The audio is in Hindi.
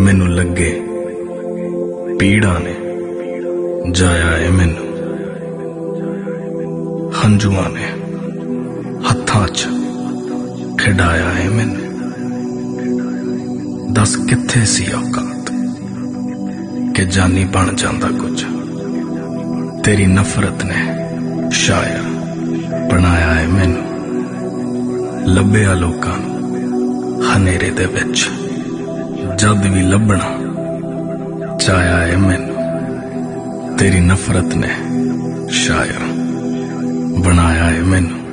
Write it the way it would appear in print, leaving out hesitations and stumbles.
मैनू लगे पीड़ा ने जाया है मैनू, हंजुआ ने हत्थां च खिडाया है मैनू। दस किथे सी औकात के जानी बन जांदा कुछ, तेरी नफरत ने शायर बनाया है मैनू। लभ्या लोकां नूं हनेरे दे विच जद भी लभना चाया है मैनू, तेरी नफरत ने शायर बनाया है मैनू।